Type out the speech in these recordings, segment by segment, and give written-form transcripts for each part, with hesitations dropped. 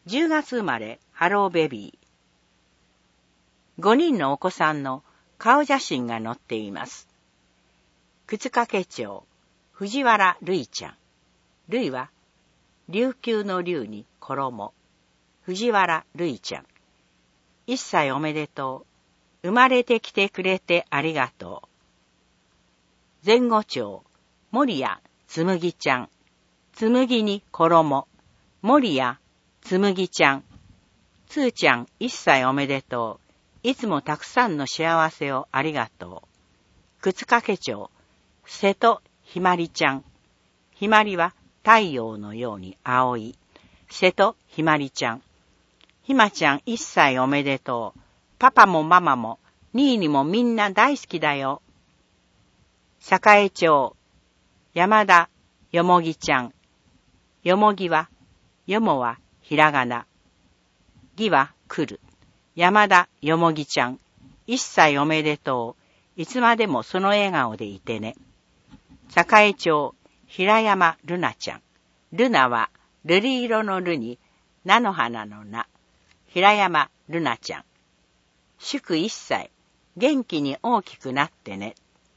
10月生まれ、ハローベビー。5人のお子さんの顔写真が載っています。靴掛町、藤原るいちゃん。るいは、琉球の竜に衣。藤原るいちゃん。1歳おめでとう。生まれてきてくれてありがとう。前後町、森谷つむぎちゃん。つむぎに衣。森谷つむぎちゃん。つーちゃん1歳おめでとう。いつもたくさんの幸せをありがとう。靴掛町、瀬戸ひまりちゃん。ひまりは太陽のように青い。瀬戸ひまりちゃん。ひまちゃん1歳おめでとう。パパもママも、ニーニもみんな大好きだよ。栄町、山田よもぎちゃん。よもぎは、よもはひらがな。ぎは来る。山田よもぎちゃん。1歳おめでとう。いつまでもその笑顔でいてね。栄町、平山るなちゃん。るなは、瑠璃色のるに、菜の花の菜。平山るなちゃん。祝1歳。元気に大きくなってね。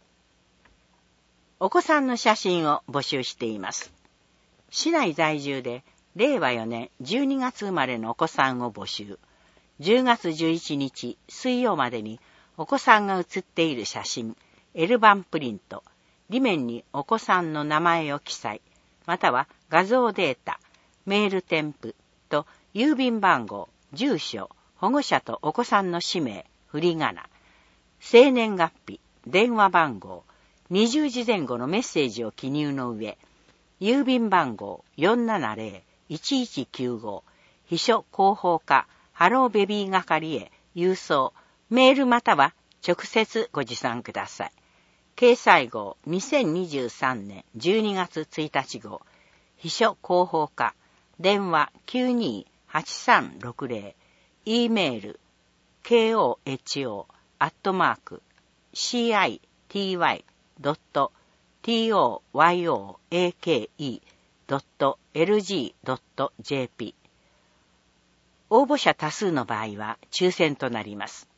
お子さんの写真を募集しています。市内在住で、令和4年12月生まれのお子さんを募集。10月11日水曜までにお子さんが写っている写真、L 版プリント、裏面にお子さんの名前を記載、または画像データ、メール添付と郵便番号、住所、保護者とお子さんの氏名、振り仮名、生年月日、電話番号、20時前後のメッセージを記入の上、郵便番号 470-1195 秘書広報課ハローベビー係へ郵送、メールまたは直接ご持参ください。掲載号2023年12月1日号、秘書広報課、電話 928360、e メール koho@city-toyoake.lg.jp。応募者多数の場合は抽選となります。